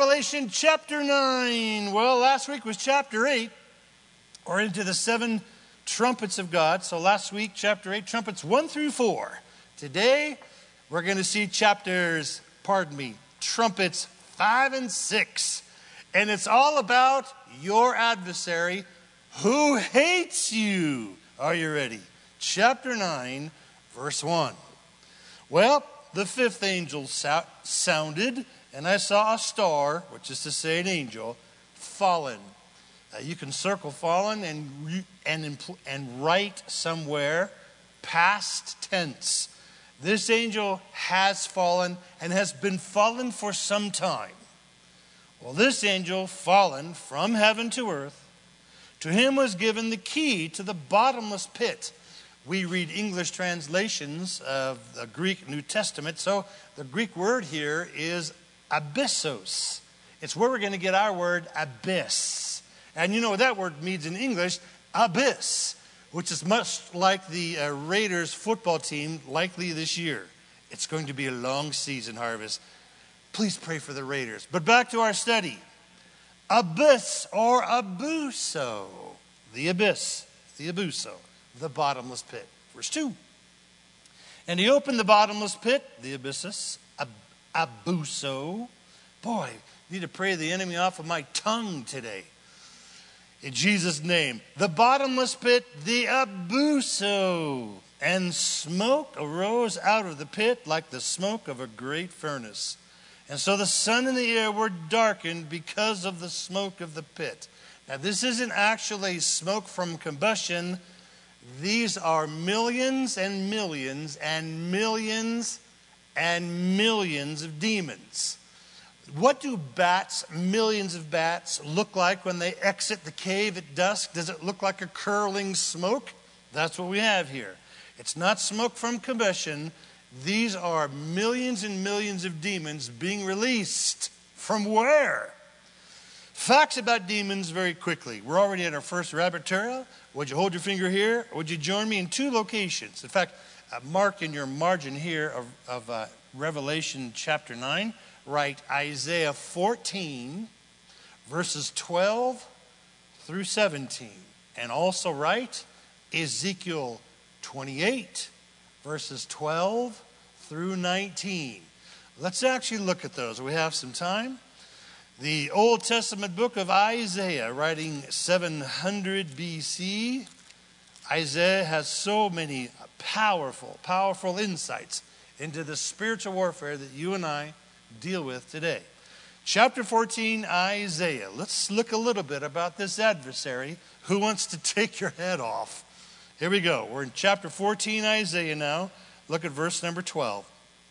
Revelation chapter 9. Well, last week was chapter 8. We're into the 7 trumpets of God. So last week, chapter 8, trumpets 1 through 4. Today, we're going to see trumpets 5 and 6. And it's all about your adversary who hates you. Are you ready? Chapter 9, verse 1. Well, the 5th angel sounded, and I saw a star, which is to say an angel, fallen. You can circle fallen and write somewhere past tense. This angel has fallen and has been fallen for some time. Well, this angel fallen from heaven to earth, to him was given the key to the bottomless pit. We read English translations of the Greek New Testament, so the Greek word here is abyssos. It's where we're going to get our word abyss. And you know what that word means in English? Abyss, which is much like the Raiders football team likely this year. It's going to be a long season, Harvest. Please pray for the Raiders. But back to our study. Abyss or abuso. The abyss, the abuso, the bottomless pit. Verse 2. And he opened the bottomless pit, the abyssus, abuso. Boy, I need to pray the enemy off of my tongue today. In Jesus' name. The bottomless pit, the abuso. And smoke arose out of the pit like the smoke of a great furnace. And so the sun and the air were darkened because of the smoke of the pit. Now this isn't actually smoke from combustion. These are millions and millions and millions and millions of demons. What do bats, millions of bats, look like when they exit the cave at dusk? Does it look like a curling smoke? That's what we have here. It's not smoke from combustion. These are millions and millions of demons being released. From where? Facts about demons very quickly. We're already at our first rabbit trail. Would you hold your finger here? Or would you join me in 2 locations? In fact, mark in your margin here of Revelation chapter 9. Write Isaiah 14, verses 12 through 17. And also write Ezekiel 28, verses 12 through 19. Let's actually look at those. We have some time. The Old Testament book of Isaiah, writing 700 BC. Isaiah has so many powerful insights into the spiritual warfare that you and I deal with today. Chapter 14, Isaiah. Let's look a little bit about this adversary who wants to take your head off. Here we go. We're in chapter 14, Isaiah now. Look at verse number 12.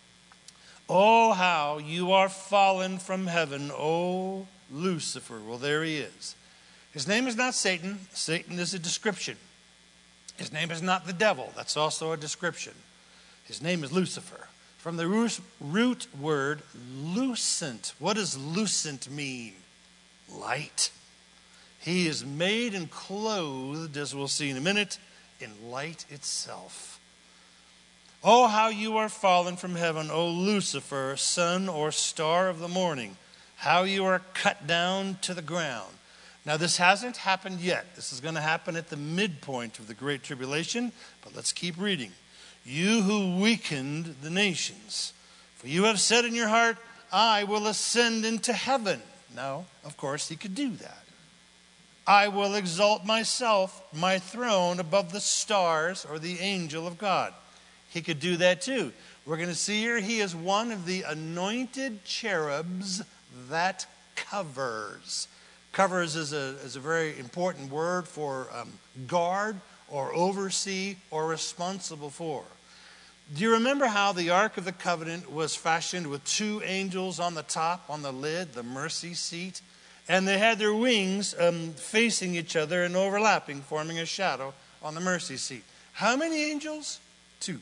Oh, how you are fallen from heaven, O Lucifer. Well, there he is. His name is not Satan. Satan is a description. His name is not the devil. That's also a description. His name is Lucifer. From the root word, lucent. What does lucent mean? Light. He is made and clothed, as we'll see in a minute, in light itself. Oh, how you are fallen from heaven, O Lucifer, son or star of the morning. How you are cut down to the ground. Now, this hasn't happened yet. This is going to happen at the midpoint of the Great Tribulation, but let's keep reading. You who weakened the nations. For you have said in your heart, I will ascend into heaven. Now, of course, he could do that. I will exalt myself, my throne above the stars or the angel of God. He could do that too. We're going to see here he is one of the anointed cherubs that covers. Covers is a very important word for guard or oversee or responsible for. Do you remember how the Ark of the Covenant was fashioned with 2 angels on the top, on the lid, the mercy seat? And they had their wings facing each other and overlapping, forming a shadow on the mercy seat. How many angels? 2.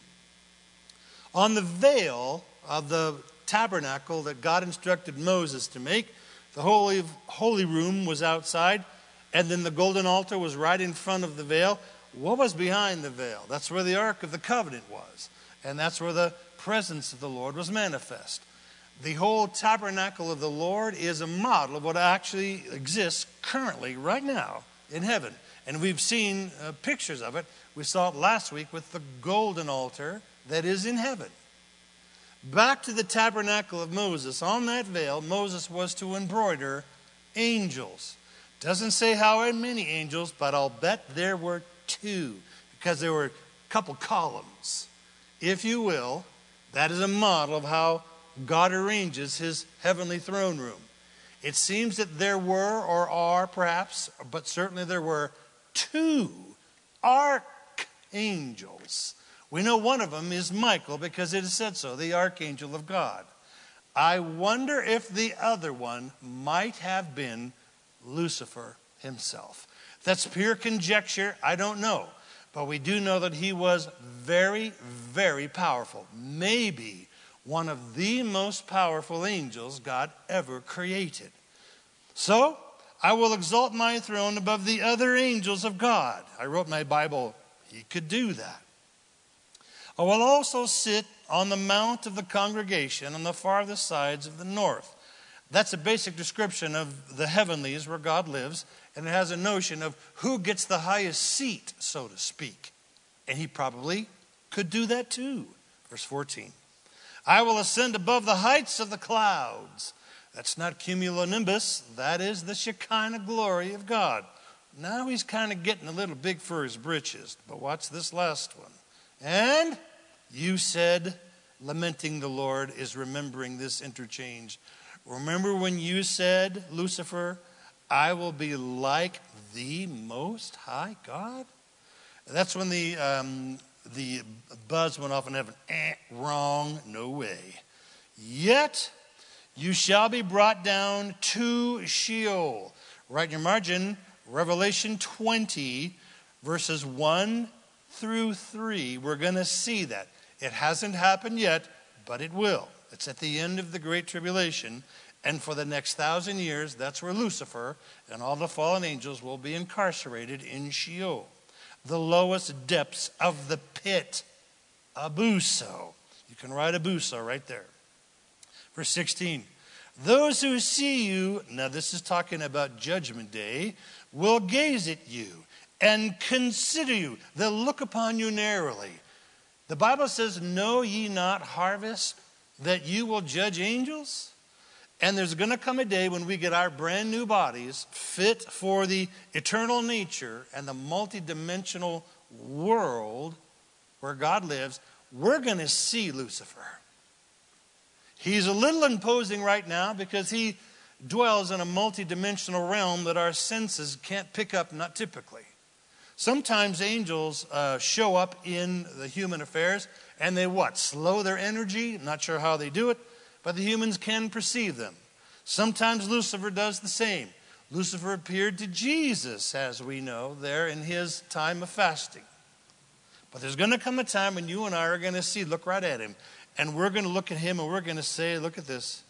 On the veil of the tabernacle that God instructed Moses to make, the holy room was outside, and then the golden altar was right in front of the veil. What was behind the veil? That's where the Ark of the Covenant was. And that's where the presence of the Lord was manifest. the whole tabernacle of the Lord is a model of what actually exists currently, right now, in heaven. And we've seen pictures of it. We saw it last week with the golden altar that is in heaven. Back to the tabernacle of Moses. On that veil, Moses was to embroider angels. Doesn't say how many angels, but I'll bet there were 2, because there were a couple columns. If you will, that is a model of how God arranges his heavenly throne room. It seems that there were, or are perhaps, but certainly there were 2 archangels. We know one of them is Michael because it is said so, the archangel of God. I wonder if the other one might have been Lucifer himself. That's pure conjecture. I don't know. But we do know that he was very, very powerful. Maybe one of the most powerful angels God ever created. So, I will exalt my throne above the other angels of God. I wrote in my Bible, he could do that. I will also sit on the mount of the congregation on the farthest sides of the north. That's a basic description of the heavenlies where God lives, and it has a notion of who gets the highest seat, so to speak. And he probably could do that too. Verse 14. I will ascend above the heights of the clouds. That's not cumulonimbus. That is the Shekinah glory of God. Now he's kind of getting a little big for his britches. But watch this last one. And you said, lamenting the Lord is remembering this interchange. Remember when you said, Lucifer, I will be like the Most High God? That's when the buzz went off in heaven. Wrong, no way. Yet you shall be brought down to Sheol. Write in your margin, Revelation 20, verses 1 through 3. We're going to see that. It hasn't happened yet, but it will. It's at the end of the Great Tribulation. And for the next 1,000 years, that's where Lucifer and all the fallen angels will be incarcerated in Sheol, the lowest depths of the pit. Abuso. You can write Abuso right there. Verse 16. Those who see you, now this is talking about Judgment Day, will gaze at you and consider you. They'll look upon you narrowly. The Bible says, know ye not harvest that you will judge angels? And there's going to come a day when we get our brand new bodies fit for the eternal nature and the multidimensional world where God lives. We're going to see Lucifer. He's a little imposing right now because he dwells in a multidimensional realm that our senses can't pick up, not typically. Sometimes angels show up in the human affairs and they slow their energy. Not sure how they do it, but the humans can perceive them. Sometimes Lucifer does the same. Lucifer appeared to Jesus, as we know, there in his time of fasting. But there's going to come a time when you and I are going to look right at him, and we're going to look at him and we're going to say, look at this.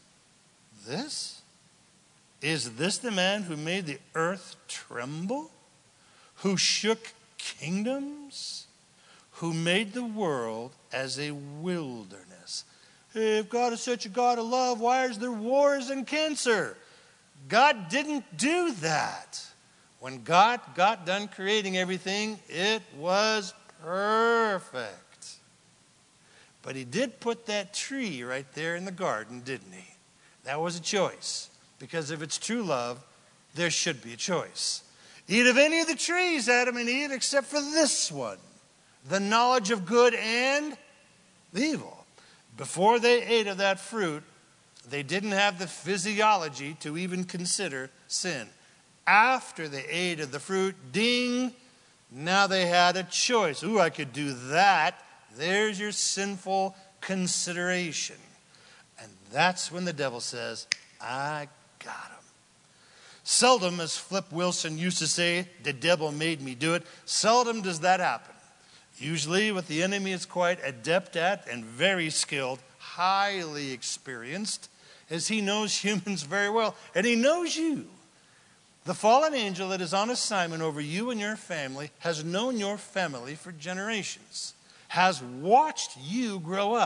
Is this the man who made the earth tremble? Who shook kingdoms? Who made the world as a wilderness? If God is such a God of love, why is there wars and cancer? God didn't do that. When God got done creating everything, it was perfect. But he did put that tree right there in the garden, didn't he? That was a choice. Because if it's true love, there should be a choice. Eat of any of the trees, Adam and Eve, except for this one. The knowledge of good and evil. Before they ate of that fruit, they didn't have the physiology to even consider sin. After they ate of the fruit, ding, now they had a choice. Ooh, I could do that. There's your sinful consideration. And that's when the devil says, I got him. Seldom, as Flip Wilson used to say, the devil made me do it. Seldom does that happen. Usually what the enemy is quite adept at and very skilled, highly experienced, is he knows humans very well. And he knows you. The fallen angel that is on assignment over you and your family has known your family for generations, has watched you grow up,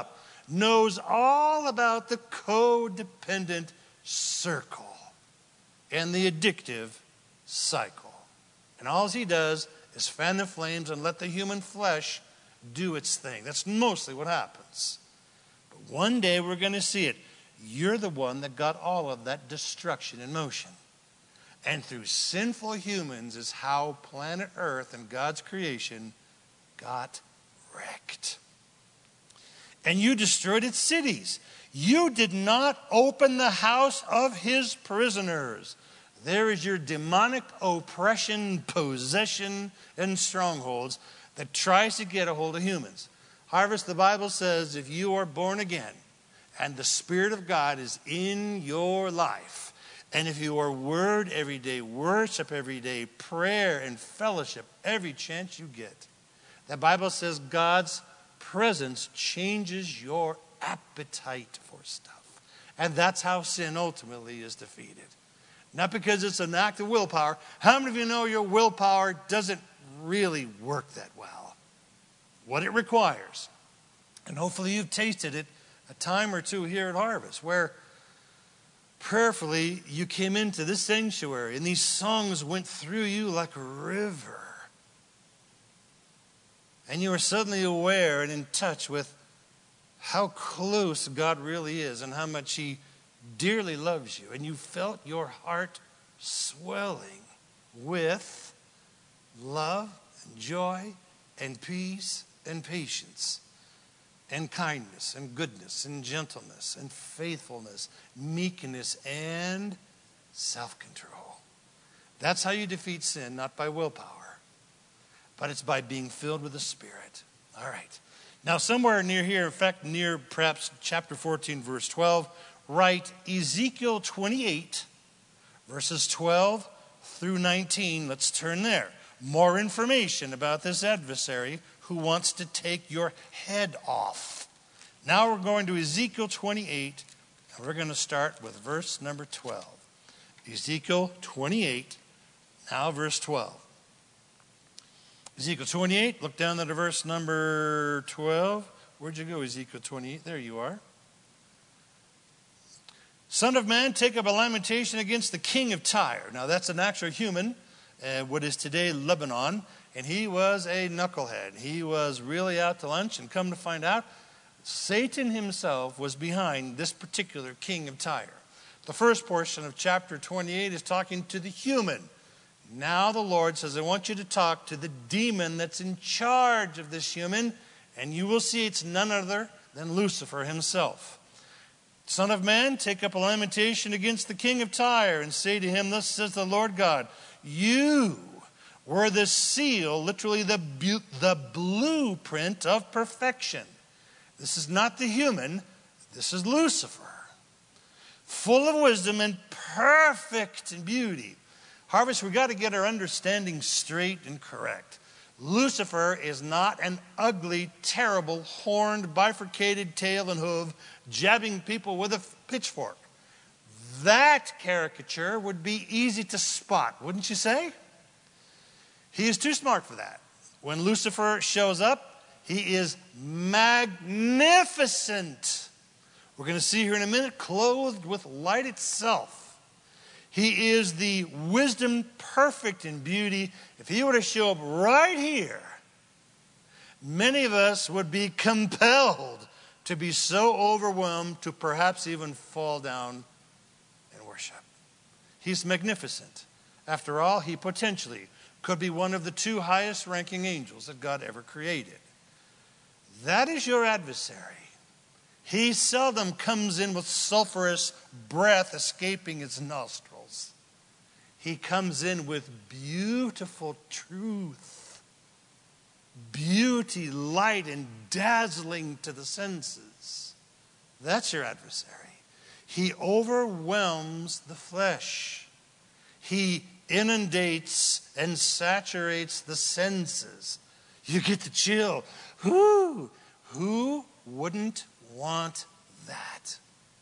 knows all about the codependent circle and the addictive cycle. And all he does is fan the flames and let the human flesh do its thing. That's mostly what happens. But one day we're going to see it. You're the one that got all of that destruction in motion. And through sinful humans is how planet Earth and God's creation got wrecked. And you destroyed its cities. You did not open the house of his prisoners. There is your demonic oppression, possession, and strongholds that tries to get a hold of humans. Harvest, the Bible says, if you are born again and the Spirit of God is in your life, and if you are word every day, worship every day, prayer and fellowship every chance you get, the Bible says God's presence changes your appetite for stuff. And that's how sin ultimately is defeated. Not because it's an act of willpower. How many of you know your willpower doesn't really work that well? What it requires. And hopefully you've tasted it a time or two here at Harvest, where prayerfully you came into this sanctuary and these songs went through you like a river. And you were suddenly aware and in touch with how close God really is and how much he dearly loves you. And you felt your heart swelling with love and joy and peace and patience and kindness and goodness and gentleness and faithfulness, meekness and self-control. That's how you defeat sin, not by willpower, but it's by being filled with the Spirit. All right. Now, somewhere near here, in fact, near perhaps chapter 14, verse 12, write Ezekiel 28, verses 12 through 19. Let's turn there. More information about this adversary who wants to take your head off. Now we're going to Ezekiel 28, and we're going to start with verse number 12. Ezekiel 28, now verse 12. Ezekiel 28, look down at verse number 12. Where'd you go, Ezekiel 28? There you are. Son of man, take up a lamentation against the king of Tyre. Now that's an actual human, what is today Lebanon, and he was a knucklehead. He was really out to lunch, and come to find out, Satan himself was behind this particular king of Tyre. The first portion of chapter 28 is talking to the human. Now the Lord says, I want you to talk to the demon that's in charge of this human, and you will see it's none other than Lucifer himself. Son of man, take up a lamentation against the king of Tyre and say to him, thus says the Lord God, you were the seal, literally the blueprint of perfection. This is not the human, this is Lucifer. Full of wisdom and perfect in beauty. Harvest, we've got to get our understanding straight and correct. Lucifer is not an ugly, terrible, horned, bifurcated tail and hoof, jabbing people with a pitchfork. That caricature would be easy to spot, wouldn't you say? He is too smart for that. When Lucifer shows up, he is magnificent. We're going to see here in a minute, clothed with light itself. He is the wisdom perfect in beauty. If he were to show up right here, many of us would be compelled to be so overwhelmed to perhaps even fall down and worship. He's magnificent. After all, he potentially could be one of the two highest ranking angels that God ever created. That is your adversary. He seldom comes in with sulfurous breath escaping his nostrils. He comes in with beautiful truth, beauty, light, and dazzling to the senses. That's your adversary. He overwhelms the flesh. He inundates and saturates the senses. You get the chill. Who wouldn't want that?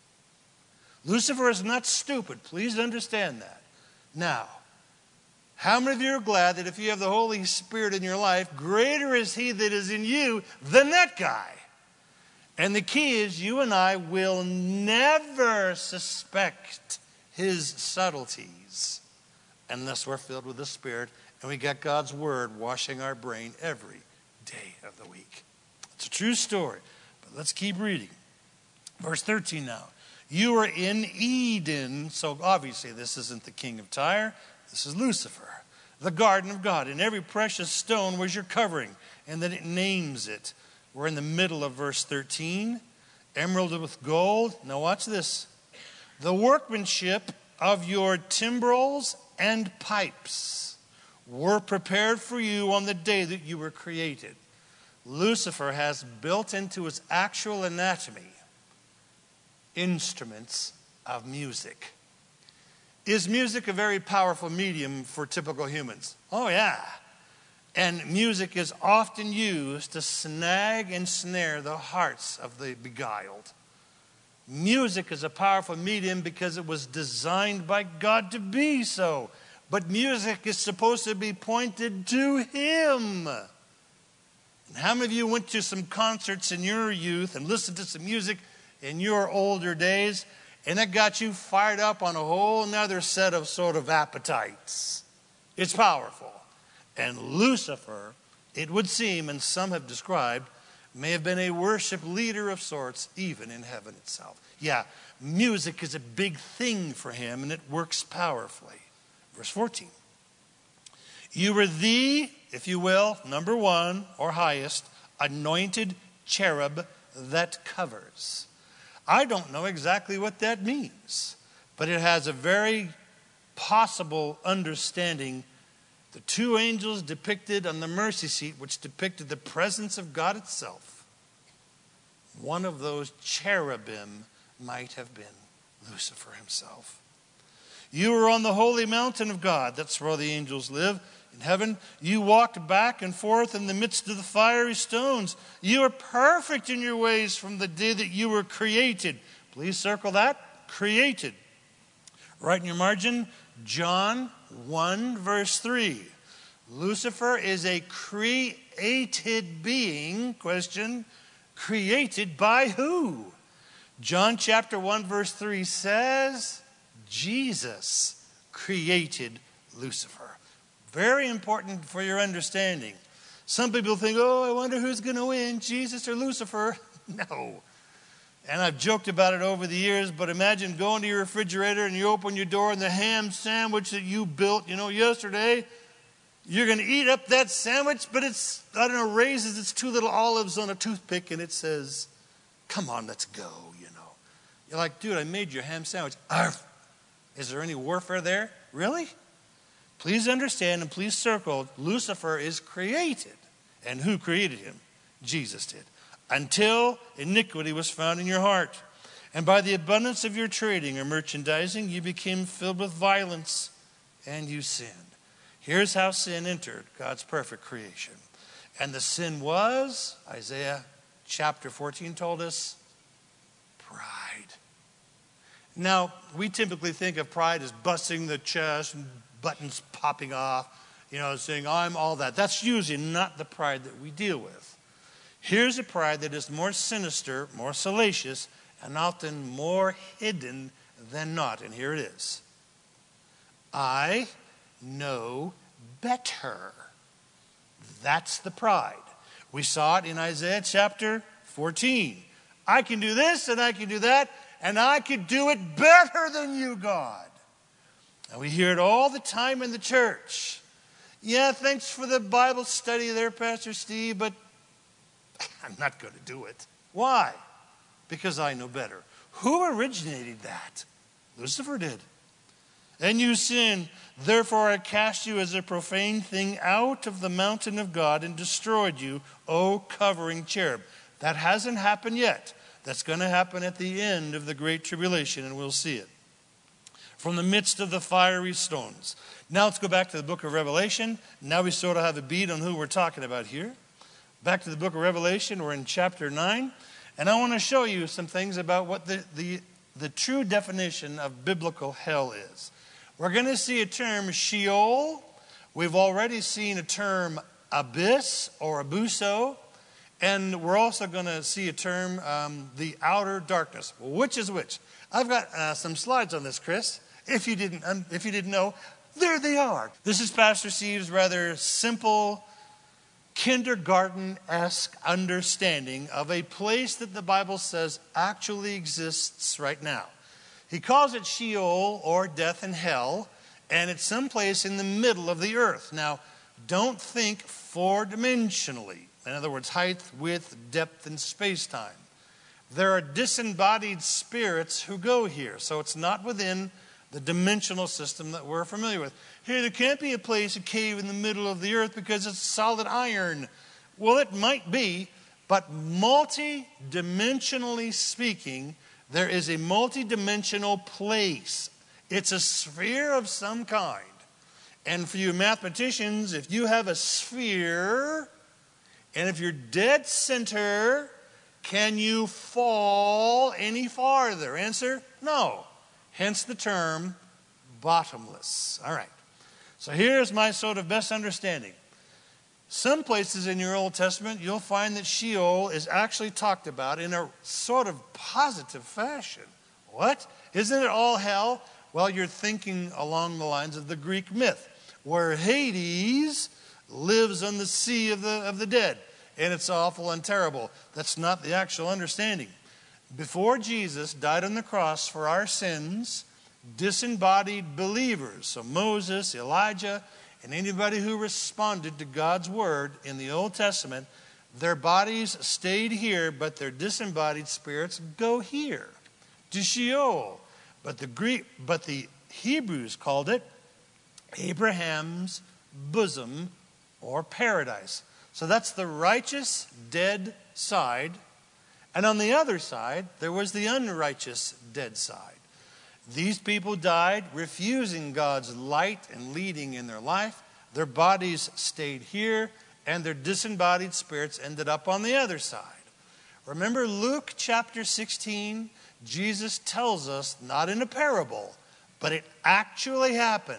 Lucifer is not stupid. Please understand that. Now, how many of you are glad that if you have the Holy Spirit in your life, greater is he that is in you than that guy? And the key is you and I will never suspect his subtleties unless we're filled with the Spirit and we got God's word washing our brain every day of the week. It's a true story, but let's keep reading. Verse 13 now. You were in Eden, so obviously this isn't the king of Tyre, this is Lucifer, the garden of God, and every precious stone was your covering, and then it names it. We're in the middle of verse 13, emerald with gold. Now watch this. The workmanship of your timbrels and pipes were prepared for you on the day that you were created. Lucifer has built into his actual anatomy instruments of music. Is music a very powerful medium for typical humans? Oh yeah. And music is often used to snag and snare the hearts of the beguiled. Music is a powerful medium because it was designed by God to be so. But music is supposed to be pointed to him. And how many of you went to some concerts in your youth and listened to some music in your older days, and it got you fired up on a whole nother set of sort of appetites? It's powerful. And Lucifer, it would seem, and some have described, may have been a worship leader of sorts, even in heaven itself. Yeah, music is a big thing for him, and it works powerfully. Verse 14. You were the, if you will, number one or highest, anointed cherub that covers. I don't know exactly what that means, but it has a very possible understanding. The two angels depicted on the mercy seat, which depicted the presence of God itself. One of those cherubim might have been Lucifer himself. You were on the holy mountain of God. That's where the angels live in heaven. You walked back and forth in the midst of the fiery stones. You are perfect in your ways from the day that you were created. Please circle that. Created. Right in your margin, John 1 verse 3. Lucifer is a created being. Question. Created by who? John chapter 1 verse 3 says Jesus created Lucifer. Very important for your understanding. Some people think, oh, I wonder who's going to win, Jesus or Lucifer. No. And I've joked about it over the years, but imagine going to your refrigerator and you open your door and the ham sandwich that you built, yesterday, you're going to eat up that sandwich, but it's, raisins, it's two little olives on a toothpick, and it says, come on, let's go, You're like, dude, I made your ham sandwich. Arf. Is there any warfare there? Really? Please understand and please circle, Lucifer is created. And who created him? Jesus did. Until iniquity was found in your heart. And by the abundance of your trading or merchandising, you became filled with violence and you sinned. Here's how sin entered God's perfect creation. And the sin was, Isaiah chapter 14 told us, pride. Now, we typically think of pride as busting the chest and buttons popping off, saying, I'm all that. That's usually not the pride that we deal with. Here's a pride that is more sinister, more salacious, and often more hidden than not. And here it is. I know better. That's the pride. We saw it in Isaiah chapter 14. I can do this and I can do that, and I can do it better than you, God. And we hear it all the time in the church. Yeah, thanks for the Bible study there, Pastor Steve, but I'm not going to do it. Why? Because I know better. Who originated that? Lucifer did. And you sin. Therefore I cast you as a profane thing out of the mountain of God and destroyed you, O covering cherub. That hasn't happened yet. That's going to happen at the end of the Great Tribulation, and we'll see it. From the midst of the fiery stones. Now let's go back to the book of Revelation. Now we sort of have a beat on who we're talking about here. Back to the book of Revelation. We're in chapter 9. And I want to show you some things about what the true definition of biblical hell is. We're going to see a term, Sheol. We've already seen a term, abyss or abuso. And we're also going to see a term, the outer darkness. Well, which is which? I've got some slides on this, Chris. If you didn't know, there they are. This is Pastor Steve's rather simple, kindergarten-esque understanding of a place that the Bible says actually exists right now. He calls it Sheol, or death and hell, and it's someplace in the middle of the earth. Now, don't think four-dimensionally. In other words, height, width, depth, and space-time. There are disembodied spirits who go here, so it's not within the dimensional system that we're familiar with. Here, there can't be a place, a cave in the middle of the earth because it's solid iron. Well, it might be, but multi-dimensionally speaking, there is a multi-dimensional place. It's a sphere of some kind. And for you mathematicians, if you have a sphere, and if you're dead center, can you fall any farther? Answer, no. Hence the term bottomless. All right. So here's my sort of best understanding. Some places in your Old Testament, you'll find that Sheol is actually talked about in a sort of positive fashion. What? Isn't it all hell? Well, you're thinking along the lines of the Greek myth, where Hades lives on the sea of the dead, and it's awful and terrible. That's not the actual understanding. Before Jesus died on the cross for our sins, disembodied believers, so Moses, Elijah, and anybody who responded to God's word in the Old Testament, their bodies stayed here, but their disembodied spirits go here, to Sheol. But the Hebrews called it Abraham's bosom, or paradise. So that's the righteous dead side. And on the other side, there was the unrighteous dead side. These people died refusing God's light and leading in their life. Their bodies stayed here, and their disembodied spirits ended up on the other side. Remember Luke chapter 16? Jesus tells us, not in a parable, but it actually happened.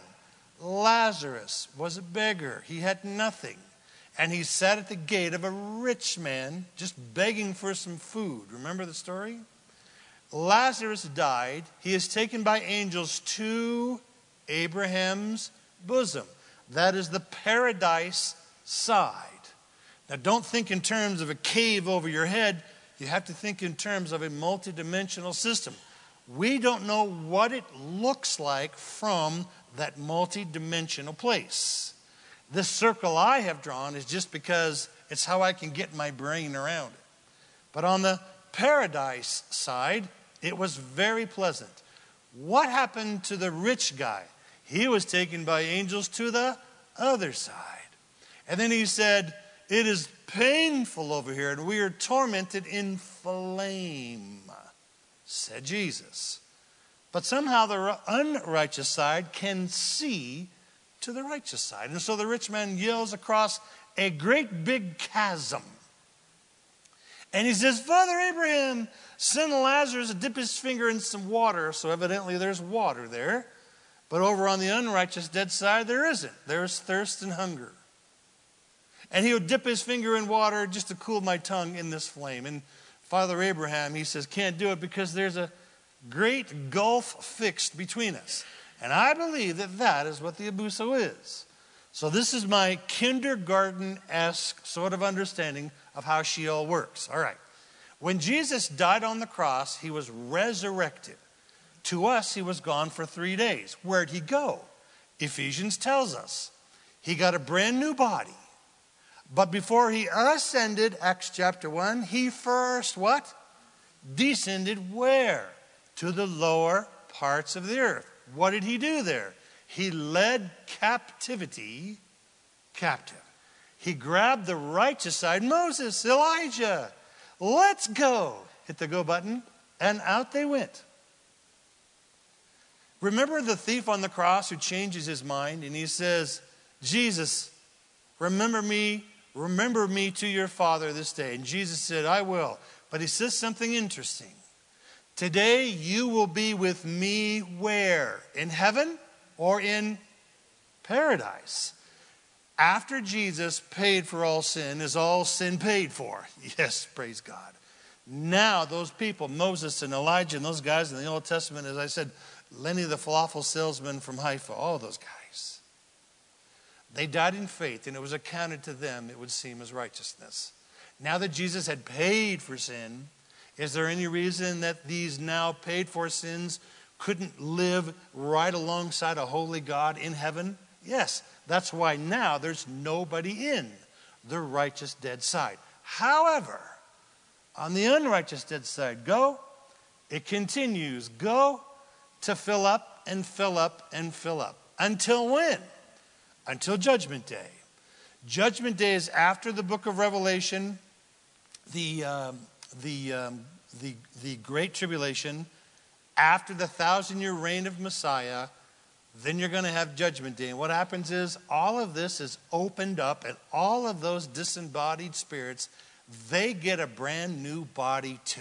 Lazarus was a beggar. He had nothing. And he sat at the gate of a rich man just begging for some food. Remember the story? Lazarus died. He is taken by angels to Abraham's bosom. That is the paradise side. Now don't think in terms of a cave over your head. You have to think in terms of a multidimensional system. We don't know what it looks like from that multidimensional place. This circle I have drawn is just because it's how I can get my brain around it. But on the paradise side, it was very pleasant. What happened to the rich guy? He was taken by angels to the other side. And then he said, it is painful over here, and we are tormented in flame, said Jesus. But somehow the unrighteous side can see to the righteous side. And so the rich man yells across a great big chasm. And he says, Father Abraham, send Lazarus to dip his finger in some water. So evidently there's water there. But over on the unrighteous dead side, there isn't. There's thirst and hunger. And he would dip his finger in water just to cool my tongue in this flame. And Father Abraham, he says, can't do it because there's a great gulf fixed between us. And I believe that that is what the abuso is. So this is my kindergarten-esque sort of understanding of how Sheol works. All right. When Jesus died on the cross, he was resurrected. To us, he was gone for 3 days. Where'd he go? Ephesians tells us. He got a brand new body. But before he ascended, Acts chapter 1, he first, what? Descended where? To the lower parts of the earth. What did he do there? He led captivity captive. He grabbed the righteous side. Moses, Elijah, let's go. Hit the go button, and out they went. Remember the thief on the cross who changes his mind, and he says, Jesus, remember me to your Father this day. And Jesus said, I will. But he says something interesting. Today you will be with me where? In heaven or in paradise? After Jesus paid for all sin, is all sin paid for? Yes, praise God. Now those people, Moses and Elijah and those guys in the Old Testament, as I said, Lenny the falafel salesman from Haifa, all those guys, they died in faith and it was accounted to them, it would seem, as righteousness. Now that Jesus had paid for sin, is there any reason that these now paid for sins couldn't live right alongside a holy God in heaven? Yes, that's why now there's nobody in the righteous dead side. However, on the unrighteous dead side, it continues, to fill up and fill up and fill up. Until when? Until Judgment Day. Judgment Day is after the book of Revelation, the Great Tribulation, after the 1,000-year reign of Messiah. Then you're going to have Judgment Day. And what happens is all of this is opened up, and all of those disembodied spirits, they get a brand new body too.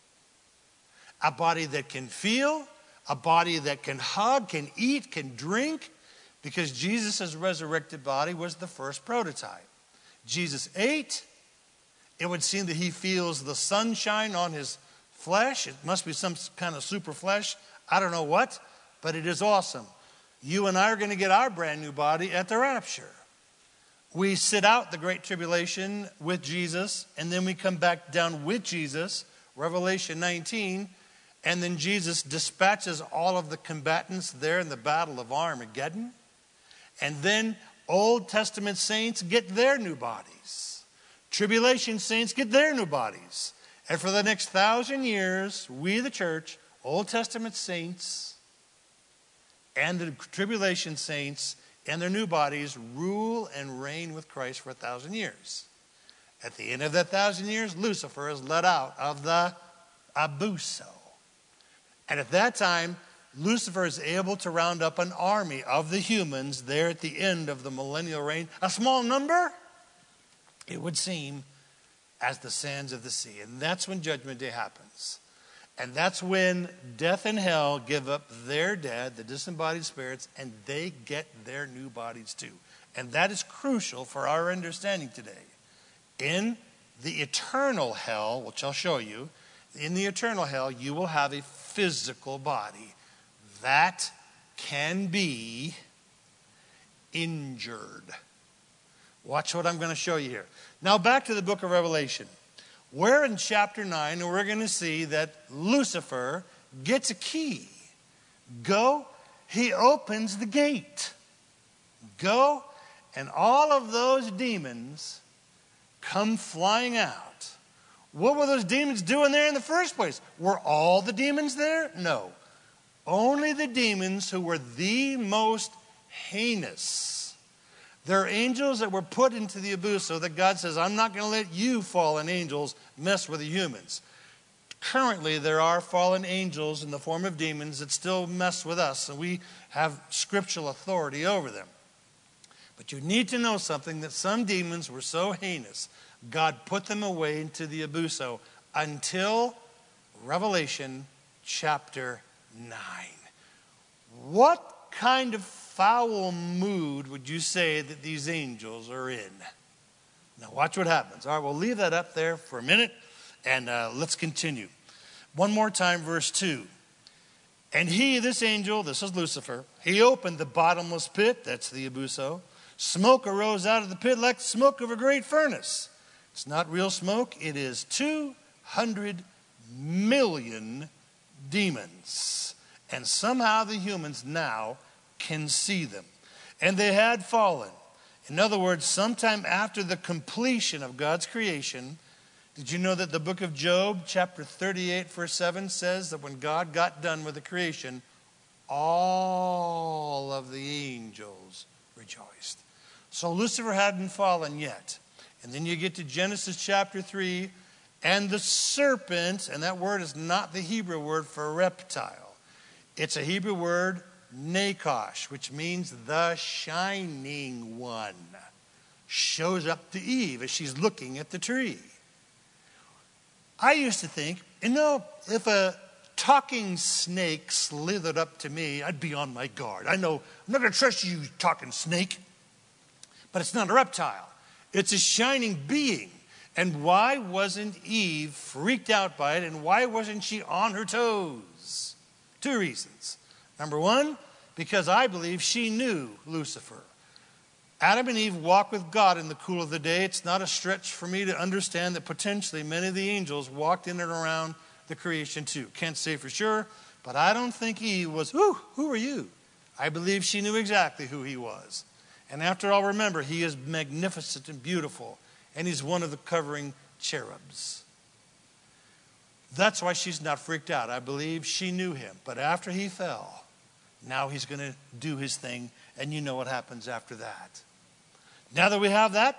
A body that can feel, a body that can hug, can eat, can drink, because Jesus' resurrected body was the first prototype. Jesus ate. It would seem that he feels the sunshine on his flesh. It must be some kind of super flesh. I don't know what, but it is awesome. You and I are going to get our brand new body at the rapture. We sit out the Great Tribulation with Jesus, and then we come back down with Jesus, Revelation 19, and then Jesus dispatches all of the combatants there in the Battle of Armageddon. And then Old Testament saints get their new bodies. Tribulation saints get their new bodies. And for the next 1,000 years, we, the church, Old Testament saints, and the tribulation saints and their new bodies rule and reign with Christ for 1,000 years. At the end of that 1,000 years, Lucifer is let out of the abuso. And at that time, Lucifer is able to round up an army of the humans there at the end of the millennial reign. A small number, it would seem, as the sands of the sea. And that's when Judgment Day happens. And that's when death and hell give up their dead, the disembodied spirits, and they get their new bodies too. And that is crucial for our understanding today. In the eternal hell, which I'll show you, in the eternal hell, you will have a physical body that can be injured. Watch what I'm going to show you here. Now back to the book of Revelation. We're in chapter 9, and we're going to see that Lucifer gets a key. He opens the gate. And all of those demons come flying out. What were those demons doing there in the first place? Were all the demons there? No. Only the demons who were the most heinous. They're angels that were put into the abyss so that God says, I'm not going to let you fallen angels mess with the humans. Currently, there are fallen angels in the form of demons that still mess with us, and we have scriptural authority over them. But you need to know something, that some demons were so heinous, God put them away into the abuso until Revelation chapter 9. What kind of foul mood would you say that these angels are in? Now watch what happens. All right, we'll leave that up there for a minute, and let's continue. One more time, verse 2. And he, this angel, this is Lucifer, he opened the bottomless pit, that's the abuso. Smoke arose out of the pit like the smoke of a great furnace. It's not real smoke, it is 200 million demons. And somehow the humans now can see them. And they had fallen. In other words, sometime after the completion of God's creation, did you know that the book of Job, chapter 38, verse 7 says that when God got done with the creation, all of the angels rejoiced. So Lucifer hadn't fallen yet. And then you get to Genesis chapter 3, and the serpent, and that word is not the Hebrew word for reptile. It's a Hebrew word, Nakosh, which means the shining one, shows up to Eve as she's looking at the tree. I used to think, if a talking snake slithered up to me, I'd be on my guard. I know, I'm not going to trust you, talking snake. But it's not a reptile. It's a shining being. And why wasn't Eve freaked out by it? And why wasn't she on her toes? 2 reasons. Number 1, because I believe she knew Lucifer. Adam and Eve walked with God in the cool of the day. It's not a stretch for me to understand that potentially many of the angels walked in and around the creation too. Can't say for sure, but I don't think Eve was, who are you? I believe she knew exactly who he was. And after all, remember, he is magnificent and beautiful, and he's one of the covering cherubs. That's why she's not freaked out. I believe she knew him. But after he fell, now he's going to do his thing, and you know what happens after that. Now that we have that,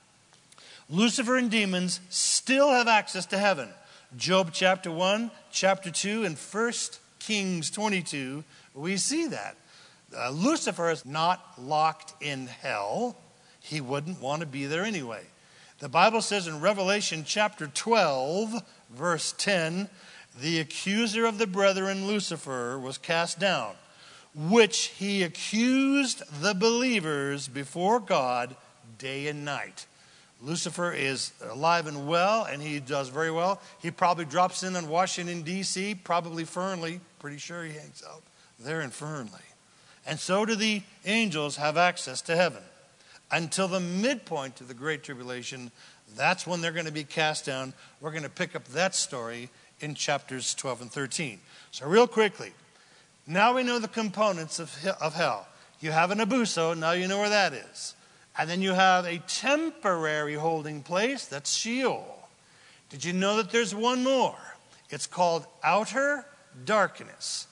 Lucifer and demons still have access to heaven. Job chapter 1, chapter 2, and 1 Kings 22, we see that. Lucifer is not locked in hell. He wouldn't want to be there anyway. The Bible says in Revelation chapter 12, verse 10, the accuser of the brethren, Lucifer, was cast down, which he accused the believers before God day and night. Lucifer is alive and well, and he does very well. He probably drops in on Washington, D.C., probably Fernley. Pretty sure he hangs out there in Fernley. And so do the angels have access to heaven. Until the midpoint of the Great Tribulation, that's when they're going to be cast down. We're going to pick up that story in chapters 12 and 13. So real quickly, now we know the components of hell. You have an abuso, now you know where that is. And then you have a temporary holding place, that's Sheol. Did you know that there's one more? It's called outer darkness.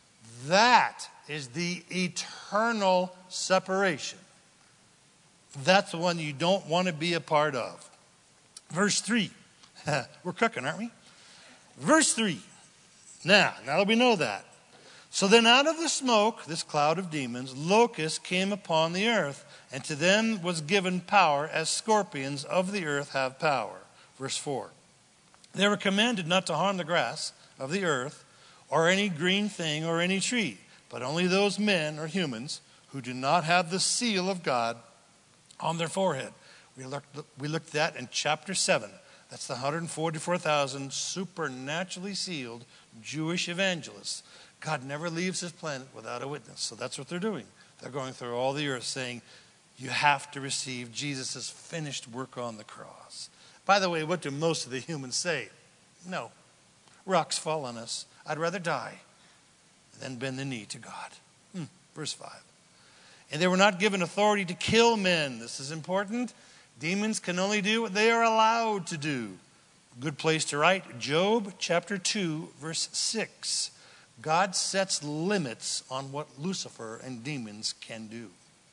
That is the eternal separation. That's the one you don't want to be a part of. Verse 3. We're cooking, aren't we? Verse 3. Now that we know that. So then out of the smoke, this cloud of demons, locusts came upon the earth, and to them was given power as scorpions of the earth have power. Verse 4. They were commanded not to harm the grass of the earth, or any green thing, or any tree, but only those men or humans who do not have the seal of God on their forehead. We looked at that in chapter 7. That's the 144,000 supernaturally sealed Jewish evangelists. God never leaves his planet without a witness. So that's what they're doing. They're going through all the earth saying, you have to receive Jesus' finished work on the cross. By the way, what do most of the humans say? No. Rocks fall on us. I'd rather die than bend the knee to God. Verse 5. And they were not given authority to kill men. This is important. Demons can only do what they are allowed to do. Good place to write. Job chapter 2, verse 6. God sets limits on what Lucifer and demons can do.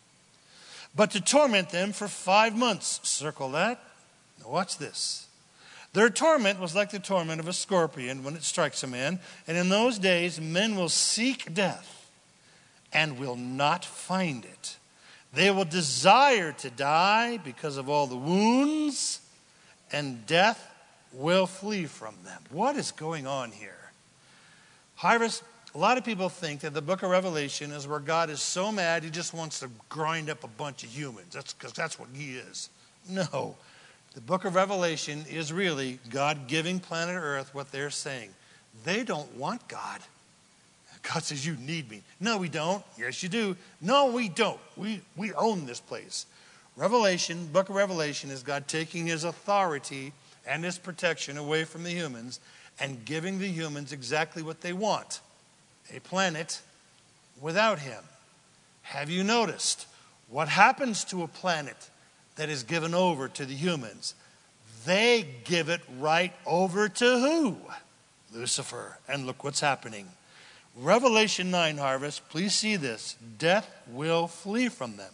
But to torment them for 5 months. Circle that. Now watch this. Their torment was like the torment of a scorpion when it strikes a man. And in those days, men will seek death and will not find it. They will desire to die because of all the wounds, and death will flee from them. What is going on here? Harvest, a lot of people think that the book of Revelation is where God is so mad he just wants to grind up a bunch of humans. That's because that's what he is. No. The book of Revelation is really God giving planet Earth what they're saying. They don't want God. God says, you need me. No, we don't. Yes, you do. No, we don't. We own this place. Revelation, book of Revelation, is God taking his authority and his protection away from the humans and giving the humans exactly what they want. A planet without him. Have you noticed what happens to a planet that is given over to the humans? They give it right over to who? Lucifer. And look what's happening. Revelation 9, Harvest, please see this. Death will flee from them.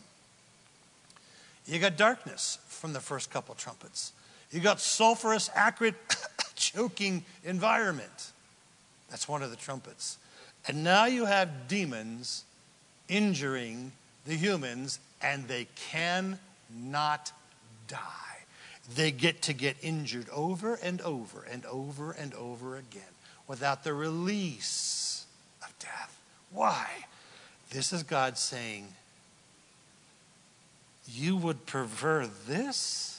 You got darkness from the first couple trumpets. You got sulfurous, acrid, choking environment. That's one of the trumpets. And now you have demons injuring the humans, and they cannot die. They get to get injured over and over and over and over again without the release of death. Why? This is God saying, You would prefer this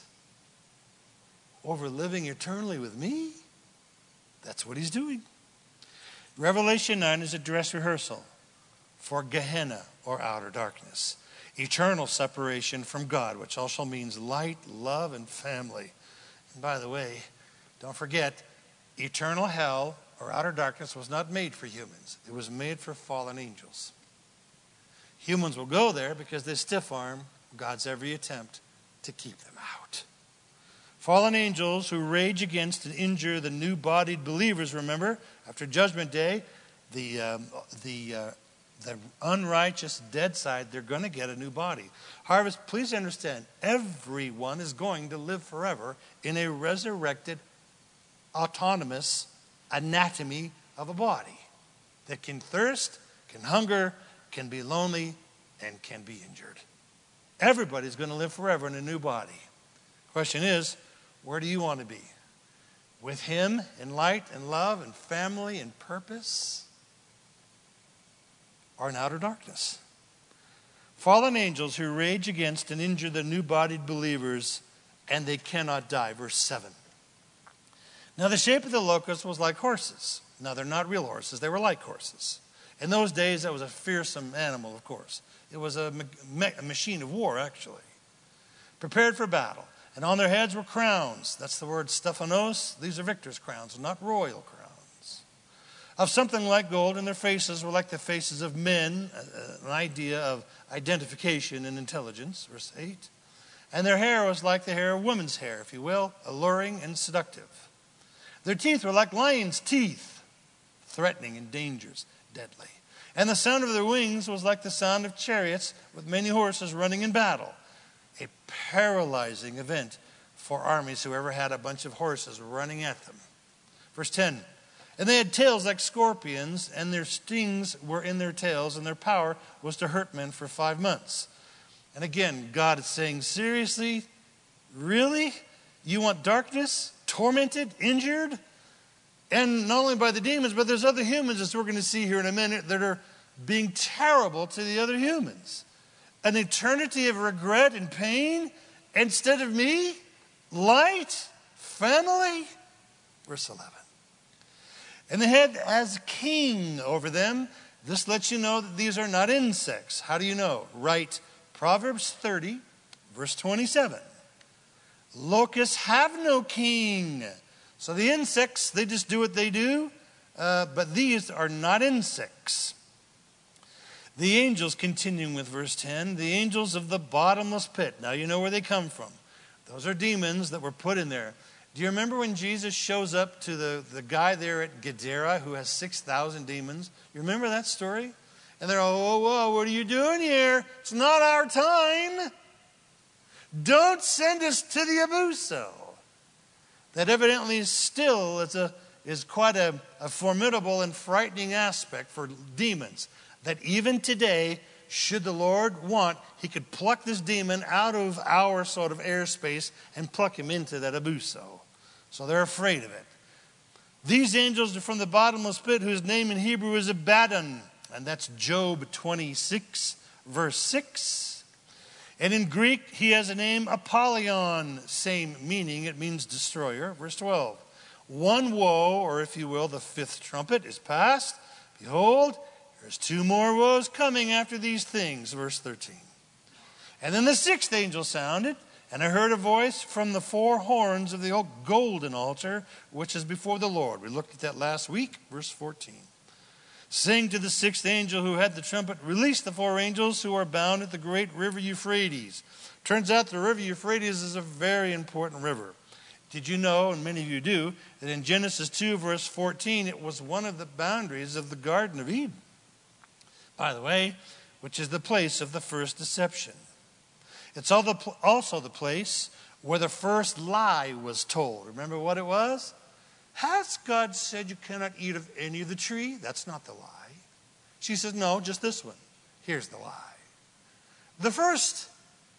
over living eternally with me? That's what he's doing. Revelation 9 is a dress rehearsal for Gehenna, or outer darkness, eternal separation from God, which also means light, love, and family. And by the way, don't forget, eternal hell or outer darkness was not made for humans. It was made for fallen angels. Humans will go there because they stiff-arm God's every attempt to keep them out. Fallen angels who rage against and injure the new-bodied believers, remember, after Judgment Day, the unrighteous dead side, they're going to get a new body. However, please understand, everyone is going to live forever in a resurrected, autonomous anatomy of a body that can thirst, can hunger, can be lonely, and can be injured. Everybody's going to live forever in a new body. Question is, where do you want to be? With him in light and love and family and purpose? Or in outer darkness? Fallen angels who rage against and injure the new-bodied believers, and they cannot die. Verse 7. Now the shape of the locusts was like horses. Now they're not real horses. They were like horses. In those days, that was a fearsome animal, of course. It was a machine of war, actually. Prepared for battle. And on their heads were crowns. That's the word Stephanos. These are victors' crowns, not royal crowns. Of something like gold, and their faces were like the faces of men, an idea of identification and intelligence, verse 8. And their hair was like the hair of women's hair, if you will, alluring and seductive. Their teeth were like lions' teeth, threatening and dangerous, deadly. And the sound of their wings was like the sound of chariots with many horses running in battle. A paralyzing event for armies who ever had a bunch of horses running at them. Verse 10. And they had tails like scorpions, and their stings were in their tails, and their power was to hurt men for 5 months. And again, God is saying, seriously? Really? You want darkness? Tormented? Injured? And not only by the demons, but there's other humans, as we're going to see here in a minute, that are being terrible to the other humans. An eternity of regret and pain instead of me? Light? Family? Verse 11. And the head as king over them. This lets you know that these are not insects. How do you know? Write Proverbs 30, verse 27. Locusts have no king. So the insects, they just do what they do. But these are not insects. The angels, continuing with verse 10, the angels of the bottomless pit. Now you know where they come from. Those are demons that were put in there. Do you remember when Jesus shows up to the guy there at Gadara who has 6,000 demons? You remember that story? And they're all, whoa, what are you doing here? It's not our time. Don't send us to the Abuso. That evidently still is quite a formidable and frightening aspect for demons. That even today, should the Lord want, he could pluck this demon out of our sort of airspace and pluck him into that Abuso. So they're afraid of it. These angels are from the bottomless pit, whose name in Hebrew is Abaddon. And that's Job 26, verse 6. And in Greek, he has a name Apollyon, same meaning. It means destroyer. Verse 12. One woe, or if you will, the fifth trumpet is past. Behold, there's 2 more woes coming after these things. Verse 13. And then the 6th angel sounded, and I heard a voice from the 4 horns of the golden altar, which is before the Lord. We looked at that last week. Verse 14. Saying to the 6th angel who had the trumpet, release the 4 angels who are bound at the great river Euphrates. Turns out the river Euphrates is a very important river. Did you know, and many of you do, that in Genesis 2, verse 14, it was one of the boundaries of the Garden of Eden? By the way, which is the place of the first deception. It's also the place where the first lie was told. Remember what it was? Has God said you cannot eat of any of the tree? That's not the lie. She says, no, just this one. Here's the lie. The first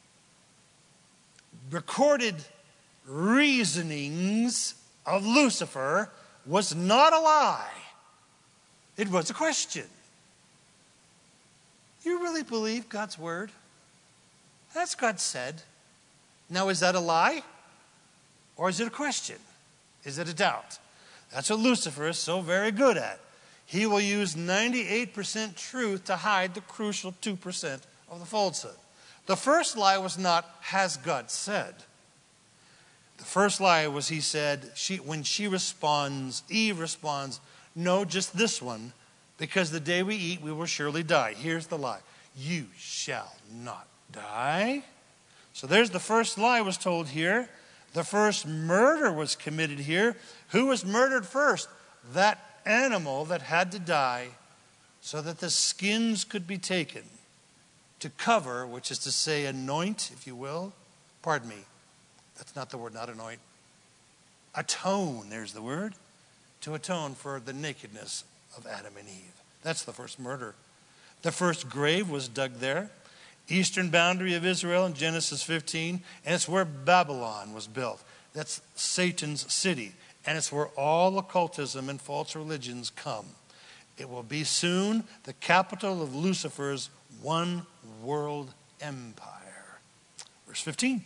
recorded reasonings of Lucifer was not a lie. It was a question. You really believe God's word? That's God said. Now, is that a lie? Or is it a question? Is it a doubt? That's what Lucifer is so very good at. He will use 98% truth to hide the crucial 2% of the falsehood. The first lie was not, has God said? The first lie was he said, when Eve responds, no, just this one, because the day we eat, we will surely die. Here's the lie. You shall not die. So there's the first lie was told here. The first murder was committed here. Who was murdered first? That animal that had to die so that the skins could be taken to cover, which is to say anoint, if you will. Pardon me. That's not the word, not anoint. Atone, there's the word. To atone for the nakedness of Adam and Eve. That's the first murder. The first grave was dug there. Eastern boundary of Israel in Genesis 15. And it's where Babylon was built. That's Satan's city. And it's where all occultism and false religions come. It will be soon the capital of Lucifer's one world empire. Verse 15.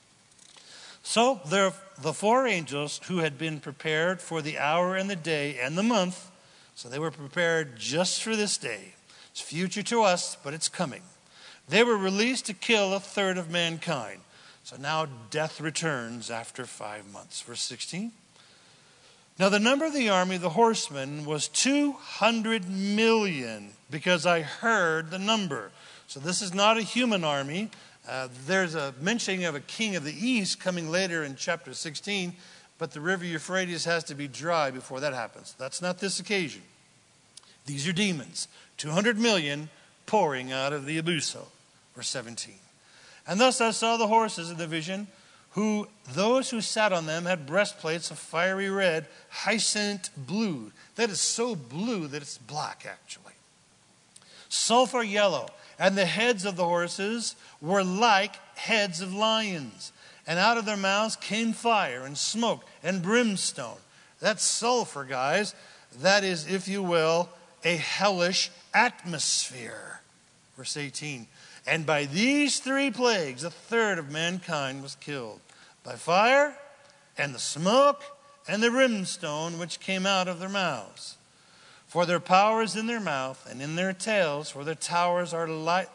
So the four angels who had been prepared for the hour and the day and the month, so they were prepared just for this day. It's future to us, but it's coming. They were released to kill a third of mankind. So now death returns after 5 months. Verse 16. Now the number of the army of the horsemen was 200 million, because I heard the number. So this is not a human army. There's a mentioning of a king of the east coming later in chapter 16, but the river Euphrates has to be dry before that happens. That's not this occasion. These are demons. 200 million pouring out of the abuso. Verse 17. And thus I saw the horses in the vision, those who sat on them had breastplates of fiery red, hyacinth blue. That is so blue that it's black, actually. Sulfur yellow. And the heads of the horses were like heads of lions. And out of their mouths came fire and smoke and brimstone. That's sulfur, guys. That is, if you will, a hellish atmosphere. Verse 18. And by these 3 plagues, a third of mankind was killed. By fire and the smoke and the brimstone which came out of their mouths. For their power is in their mouth and in their tails, for their tails are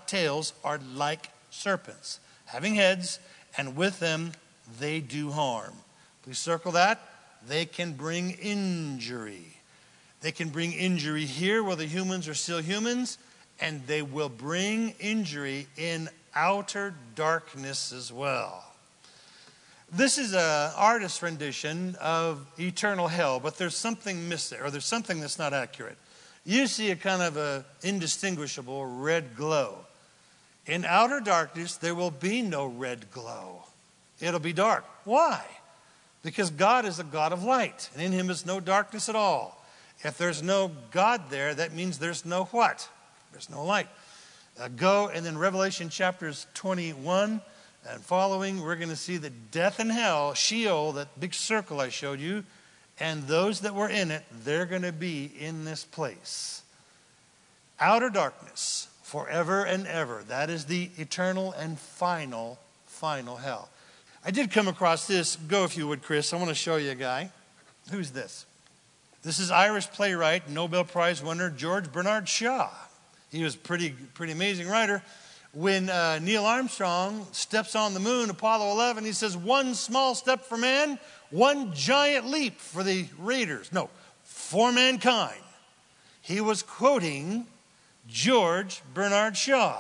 like serpents, having heads, and with them they do harm. Please circle that. They can bring injury. They can bring injury here where the humans are still humans, and they will bring injury in outer darkness as well. This is an artist's rendition of eternal hell, but there's something missing, or there's something that's not accurate. You see a kind of a indistinguishable red glow. In outer darkness, there will be no red glow. It'll be dark. Why? Because God is a God of light, and in him is no darkness at all. If there's no God there, that means there's no what? There's no light. Go, and then Revelation chapters 21 and following, we're going to see that death and hell, Sheol, that big circle I showed you, and those that were in it, they're going to be in this place. Outer darkness, forever and ever. That is the eternal and final hell. I did come across this. Go if you would, Chris. I want to show you a guy. Who's this? This is Irish playwright, Nobel Prize winner George Bernard Shaw. He was a pretty amazing writer. When Neil Armstrong steps on the moon, Apollo 11, he says, 1 small step for man, 1 giant leap for the raiders. No, for mankind. He was quoting George Bernard Shaw.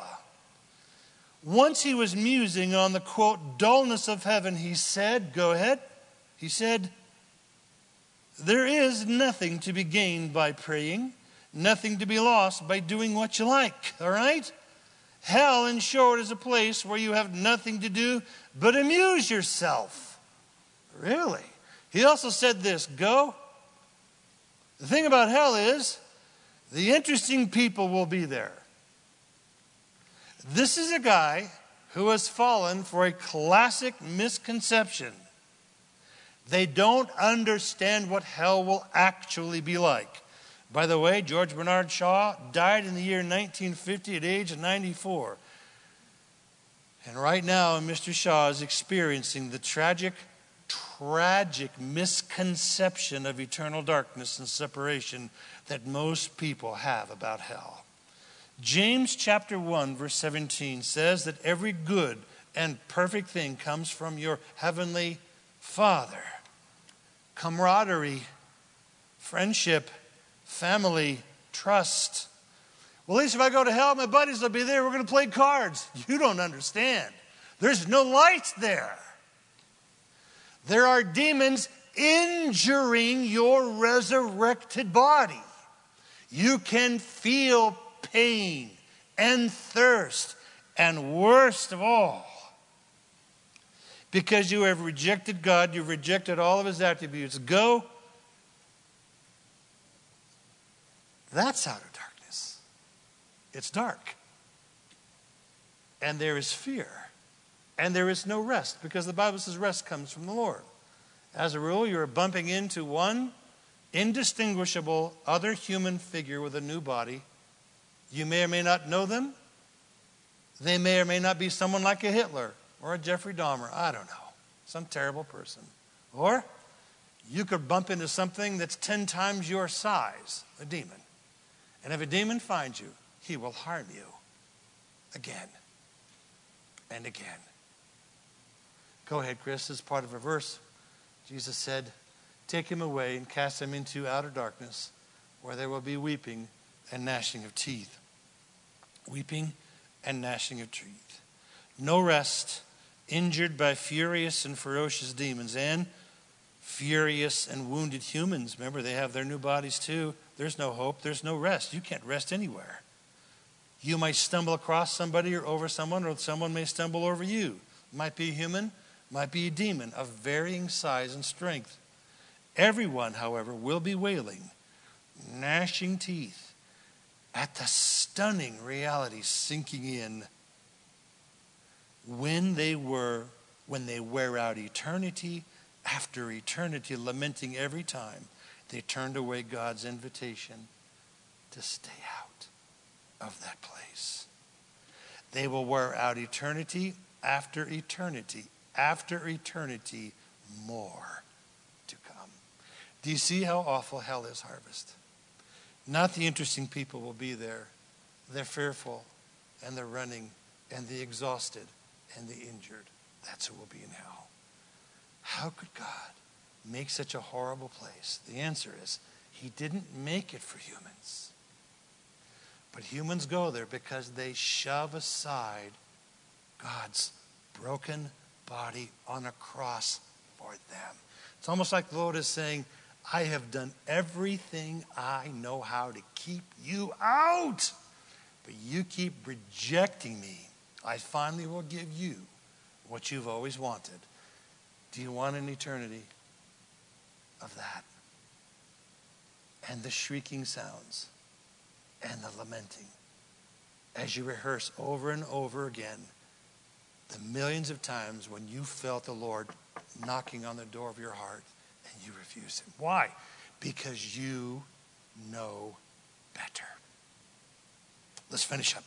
Once he was musing on the, quote, dullness of heaven, he said, go ahead, he said, there is nothing to be gained by praying, nothing to be lost by doing what you like, all right? Hell, in short, is a place where you have nothing to do but amuse yourself. Really? He also said this, go. The thing about hell is, the interesting people will be there. This is a guy who has fallen for a classic misconception. They don't understand what hell will actually be like. By the way, George Bernard Shaw died in the year 1950 at the age of 94. And right now, Mr. Shaw is experiencing the tragic misconception of eternal darkness and separation that most people have about hell. James chapter 1, verse 17 says that every good and perfect thing comes from your heavenly Father. Camaraderie, friendship, family, trust. Well, at least if I go to hell, my buddies will be there. We're going to play cards. You don't understand. There's no light there. There are demons injuring your resurrected body. You can feel pain and thirst, and worst of all, because you have rejected God, you've rejected all of his attributes. Go. That's outer darkness. It's dark. And there is fear. And there is no rest, because the Bible says rest comes from the Lord. As a rule, you're bumping into one indistinguishable other human figure with a new body. You may or may not know them. They may or may not be someone like a Hitler or a Jeffrey Dahmer. I don't know. Some terrible person. Or you could bump into something that's 10 times your size, a demon. And if a demon finds you, he will harm you again and again. Go ahead, Chris. This is part of a verse. Jesus said, take him away and cast him into outer darkness, where there will be weeping and gnashing of teeth. Weeping and gnashing of teeth. No rest, injured by furious and ferocious demons and furious and wounded humans. Remember, they have their new bodies too. There's no hope. There's no rest. You can't rest anywhere. You might stumble across somebody or over someone, or someone may stumble over you. Might be a human, might be a demon of varying size and strength. Everyone, however, will be wailing, gnashing teeth at the stunning reality sinking in when they wear out eternity after eternity, lamenting every time they turned away God's invitation to stay out of that place. They will wear out eternity after eternity, after eternity, more to come. Do you see how awful hell is, Harvest? Not the interesting people will be there. They're fearful, and they're running, and the exhausted, and the injured. That's who will be in hell. How could God make such a horrible place? The answer is, he didn't make it for humans. But humans go there because they shove aside God's broken body on a cross for them. It's almost like the Lord is saying, I have done everything I know how to keep you out. But you keep rejecting me. I finally will give you what you've always wanted. Do you want an eternity of that? And the shrieking sounds and the lamenting as you rehearse over and over again the millions of times when you felt the Lord knocking on the door of your heart and you refused him. Why? Because you know better. Let's finish up.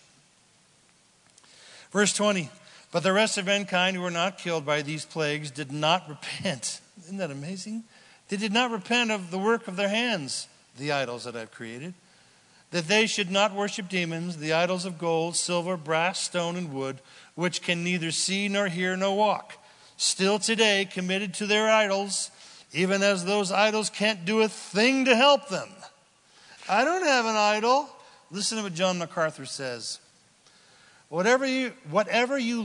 Verse 20. But the rest of mankind who were not killed by these plagues did not repent. Isn't that amazing? They did not repent of the work of their hands, the idols that I've created, that they should not worship demons, the idols of gold, silver, brass, stone, and wood, which can neither see nor hear nor walk. Still today committed to their idols, even as those idols can't do a thing to help them. I don't have an idol. Listen to what John MacArthur says. Whatever you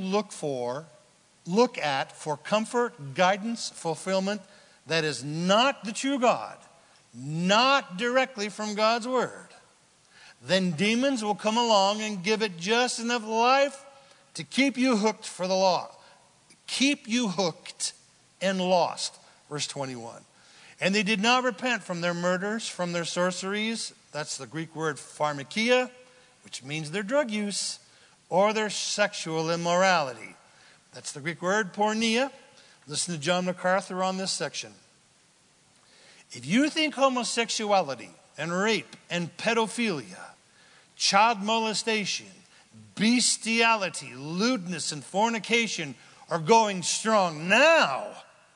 look at for comfort, guidance, fulfillment, that is not the true God, not directly from God's word, then demons will come along and give it just enough life to keep you hooked for the law. Keep you hooked and lost. Verse 21. And they did not repent from their murders, from their sorceries. That's the Greek word pharmakia, which means their drug use, or their sexual immorality. That's the Greek word porneia. Listen to John MacArthur on this section. If you think homosexuality and rape and pedophilia, child molestation, bestiality, lewdness, and fornication are going strong now.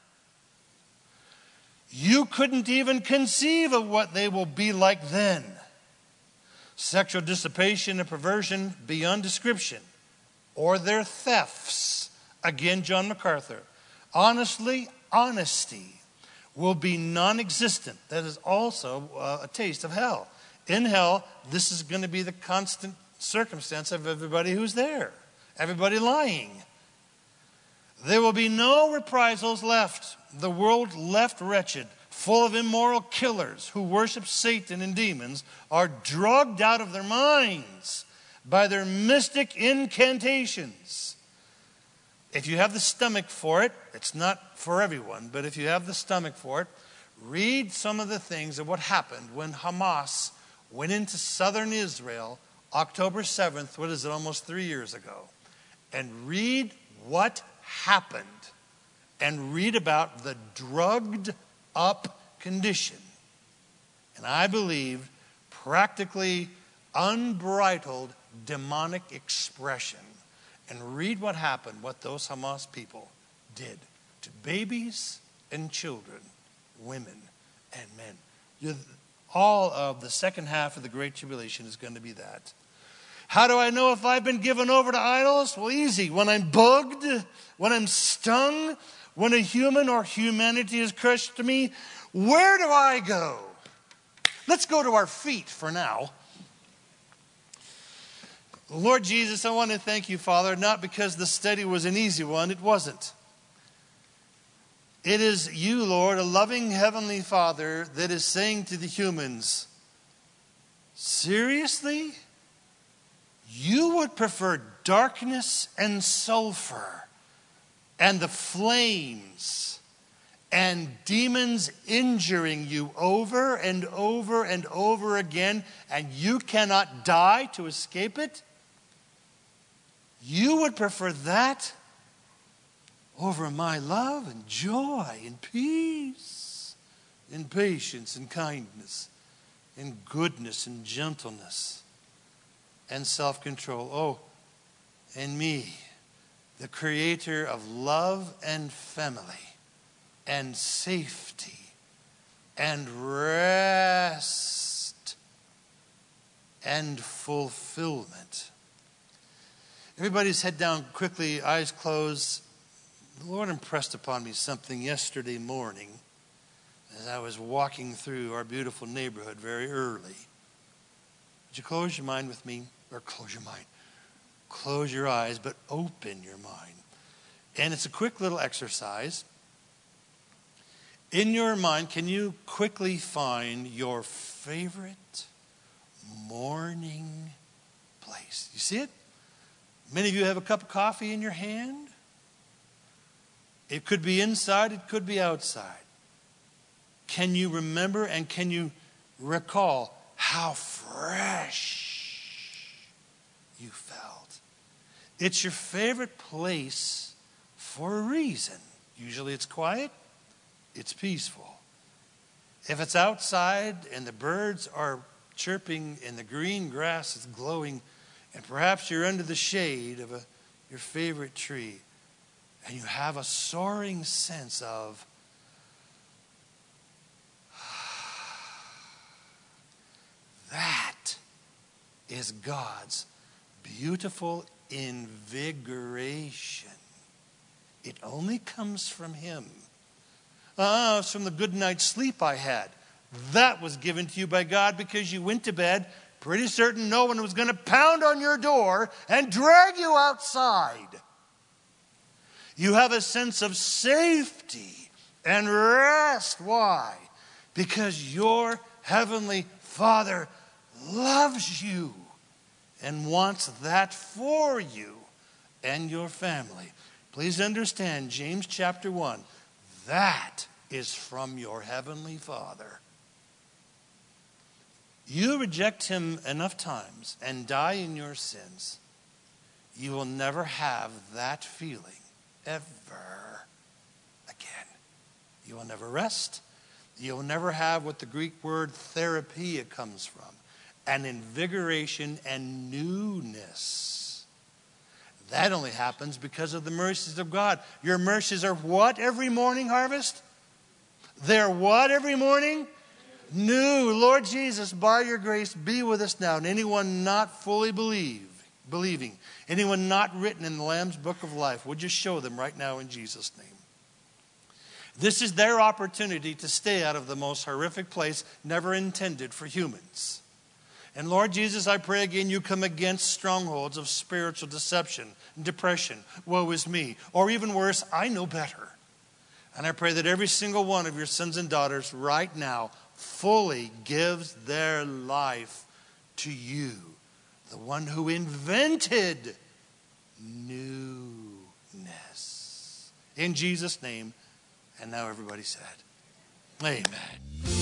You couldn't even conceive of what they will be like then. Sexual dissipation and perversion beyond description, or their thefts. Again, John MacArthur. Honesty will be non-existent. That is also a taste of hell. In hell, this is going to be the constant circumstance of everybody who's there. Everybody lying. There will be no reprisals left. The world left wretched, full of immoral killers who worship Satan and demons, are drugged out of their minds by their mystic incantations. If you have the stomach for it, it's not for everyone, but if you have the stomach for it, read some of the things of what happened when Hamas went into southern Israel October 7th, what is it, almost 3 years ago, and read what happened, and read about the drugged up condition. And I believe practically unbridled demonic expression. And read what happened, what those Hamas people did to babies and children, women and men. All of the second half of the Great Tribulation is going to be that. How do I know if I've been given over to idols? Well, easy. When I'm bugged, when I'm stung, when a human or humanity is crushed to me, where do I go? Let's go to our feet for now. Lord Jesus, I want to thank you, Father, not because the study was an easy one. It wasn't. It is you, Lord, a loving Heavenly Father, that is saying to the humans, seriously? You would prefer darkness and sulfur and the flames and demons injuring you over and over and over again, and you cannot die to escape it? You would prefer that over my love and joy and peace and patience and kindness and goodness and gentleness and self-control. Oh, and me, the creator of love and family and safety and rest and fulfillment. Everybody's head down quickly, eyes closed. The Lord impressed upon me something yesterday morning as I was walking through our beautiful neighborhood very early. Would you close your mind with me? Or close your mind. Close your eyes, but open your mind. And it's a quick little exercise. In your mind, can you quickly find your favorite morning place? You see it? Many of you have a cup of coffee in your hand. It could be inside, it could be outside. Can you remember and can you recall how fresh you felt? It's your favorite place for a reason. Usually it's quiet, it's peaceful. If it's outside and the birds are chirping and the green grass is glowing, and perhaps you're under the shade of your favorite tree, and you have a soaring sense of that is God's beautiful invigoration. It only comes from Him. It's from the good night's sleep I had. That was given to you by God because you went to bed pretty certain no one was going to pound on your door and drag you outside. You have a sense of safety and rest. Why? Because your Heavenly Father loves you and wants that for you and your family. Please understand, James chapter 1, that is from your Heavenly Father. You reject Him enough times and die in your sins, you will never have that feeling ever again. You will never rest. You will never have what the Greek word therapia comes from, an invigoration and newness That only happens because of the mercies of God. Your mercies are what every morning, Harvest? They're what every morning? New. Lord Jesus, by your grace, be with us now. And anyone not fully believing, anyone not written in the Lamb's book of life, would you show them right now in Jesus' name? This is their opportunity to stay out of the most horrific place never intended for humans. And Lord Jesus, I pray again you come against strongholds of spiritual deception, depression, woe is me, or even worse, I know better. And I pray that every single one of your sons and daughters right now fully gives their life to you, the one who invented newness. In Jesus' name, and now everybody said, amen.